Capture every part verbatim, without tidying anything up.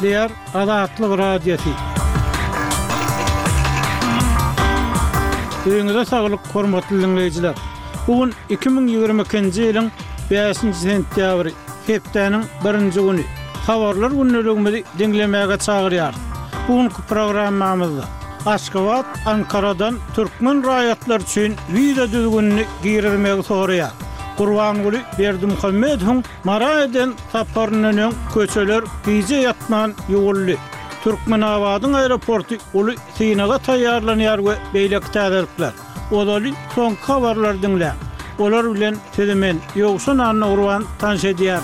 Eýtleýär Azatlyk radiosi. Öňüňizde saglyk, hormatly dinleýijiler. Bugün iki bin ýygrimi ikinji ýylyň beşinji sentýabry, hepdeniň birinji güni. Habarlar günneligimizi dinlemäge çagyrýar. Bugünkü programmamyzda Aşgabat, Ankaradan Türkmen raýatlar üçin video düzgünni giýermegi soraýar. Gurbanguli Berdimuhammedowyň Maraýdan saparynyň köçeler giýje ýatman ýolly. Türkmenabadyň aeroporty uly synaga taýýarlanýar we beýleki täzelikler. Odaly soň habarlar dinle. Olar bilen tedemen ýogsun anna urwan tanş edýär.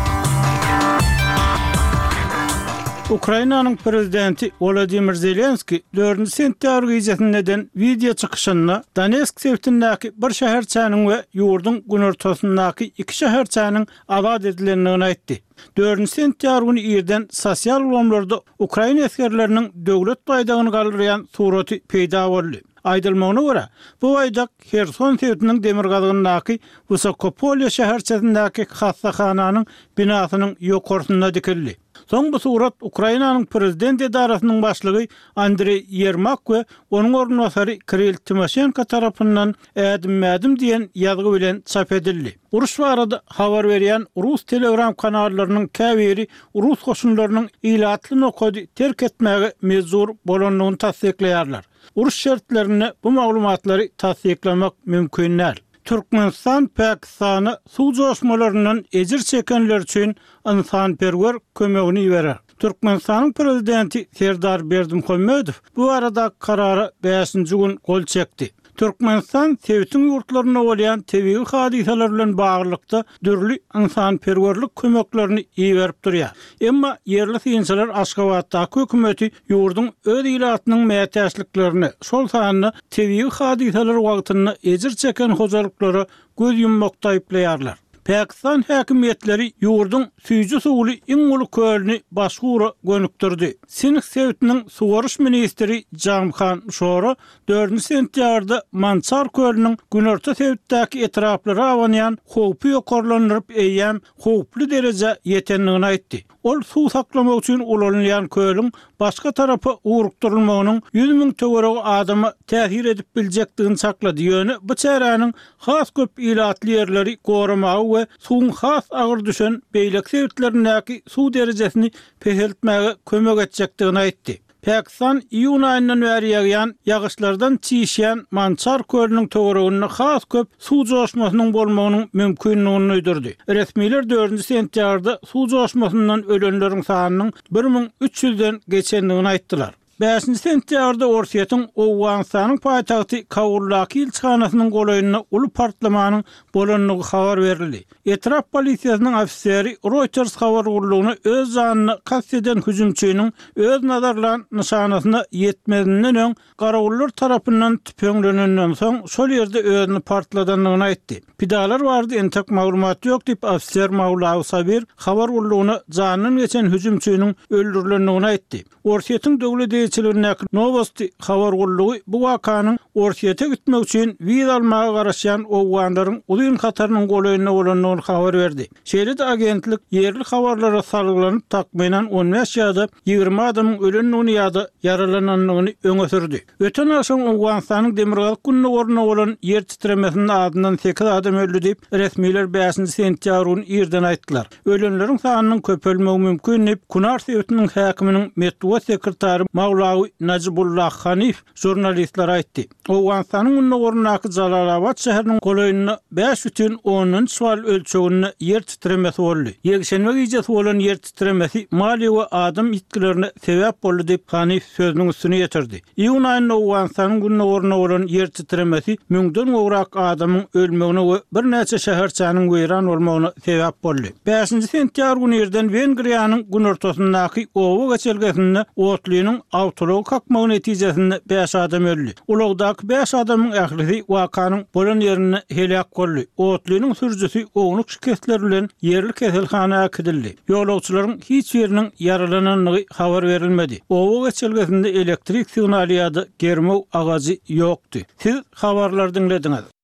Ukrainanyň prezidenti Volodymyr Zelenski dördünji sentýabr gecesinden video çykyşyny Donetsk sewtindäki bir şäherçäniň we ýurdun günortasyndaky iki şäherçäniň azad edilendigini aýtdy. dördünji sentýabr güni ýerden sosial ulamlarda Ukraina askerleriniň döwlet baýdagyny galdyran suraty peýda boldy. Aýdylmagyna görä, bu aýdak Herson sewtiniň demir gadygyndaky Vysokopolye şäherçäsindäki hassahanyň binasynyň ýokarsynda dikildi. Soň bu surat Ukrainanyň prezident edarasynyň başlygy Andrey Yermak we onuň ornwasary Kirill Timoshenko tarapyndan ädim-mädim diýen ýazgy bilen çap edildi. Uruş barada habar berýän Rus telegram kanallarynyň käbiri Rus goşunlarynyň ilatly nokady terk etmäge mezur bolanlygyny tasdikleýärler. Uruş şertlerini bu maglumatlary tasdiklemek mümkin näl. Türkmenistan Pakistany suw joşmalaryndan ejir çekenler üçin insanperwer kömegini berer. Türkmenistanyň prezidenti Serdar Berdimuhammedow bu arada karary beşinji gün gol çekdi. Türkmenistan sewtin ýurtlaryna bolýan tebii hadiseler bilen baglykda dürli insanperwerlik kömeklerini iýerip durýar. Emma yerli synçylar Aşgabatdaky hökümeti ýurdun öz ilatynyň mätäçliklerini, şol sanyny tebii hadiseler wagtyny ejir çeken hojalyklara göz yummokda aýplaýarlar. Pakistan häkimetleri ýurdun süýji suwly iň uly kölni başgura gönükdirdi. Sinik sewtiniň suwaryş ministri Jamkhan Şora dördünji sentýabrda Mançar kölniň günorta sewtdäki etraplara awanýan howpy ýokarlanyp eýýän howply derejä ýetenligini aýtdy. Ol suw saklamak üçin ulanýan köliň başga tarapy ugrukdurulmagynyň yüz miň töweregi adama täsir edip biljekdigini saklady. Ýöne bu çäranyň has köp ilatly ýerleri goramagy we suwun has agyr düşen beýlek sewtlerindäki suw derejesini peseltmäge kömek etjekdigini aýtdy. Pakistan iýun aýyndan bäri ýagýan ýagyşlardan çiýişýän Mançar kölüniň töwereginde has köp suw joşmasynyň bolmagynyň mümkinligini öýdürdi. Resmiler dördünji sentýabrda suw joşmasyndan ölenleriň sanynyň bir miň üç ýüzden geçendigini aýtdylar. beşinji sentýabrda Orsiýatyň Owganistanyň paýtagty Kawurlaky ilçhanasynyň golaýyna uly partlamanyň bolanlygy habar berildi. Etraf polisiýasynyň ofiseri Reuters habar gurulugyny öz janyny kast eden hüjümçiniň öz nazarlan nişanasyna ýetmedinden öň garagullar tarapyndan tüpeňlenenden soň şol ýerde özüni partladanlygyny aýtdy. Pidalar bardy, entek maglumat ýok diýip ofiser Mawlaw Sabir habar gurulugyny janyny geçen hüjümçiniň öldürilendigini aýtdy. Orsiýatyň döwlet Novosti habar gurulugy bu wakanyň Orsiýata gitmek üçin wiza almaga garaşan owganlaryň uzun katarynyň golaýyna bolanlygyny habar berdi. Şeýle agentlik yerli habarlara salgylanyp takmynan on beş ýa-da ýygrimi adamyň ölenligini ýa-da yaralananlygyny öňe sürdi. Öten aşam Owganistanyň demirgalyk gününe orna bolan ýer titremesiniň adyndan sekiz adam öldü diýip resmiler beşinji sentýabr günü ýerden aýtdylar. Ölenleriň sanynyň köpelmegi mümkin diýip Kunar sewtiniň häkiminiň medeniýet sekretary Mawlawy Najibullah Hanif jurnalistler aýtdy. Owganistanyň gününe ornaky Jalalabad şäheriniň golaýyna beş бүтүн onunçy bal ölçeginde ýer titremesi boldy. Ýegşenme gijesi bolan ýer titremesi mali we adam itkilerine sebäp boldy diýip Hanif sözüniň üstüne ýetirdi. Iýun aýynda Owganistanyň gününe orna bolan ýer titremesi müňden gowrak adamyň ölmegine we bir näçe şäherçäniň weýran bolmagyna sebäp boldy. beşinji sentýabr günü ýerden Wengriýanyň günortasyndaky owa geçelgesinde otlynyň awtolog kakmagy netijesinde beş adam öldü. Ulagdaky beş adamyň ählisi wakanyň bolan ýerine helak boldy. Otlynyň sürjüsi ognuk şikestler bilen yerli keselhanaga akdildi. Ýolagçylaryň hiç ýeriniň yaralananlygy habar berilmedi. Owa geçelgesinde elektrik signaly ýa-da germew agazy ýokdy. Siz habarlar dinlediňiz.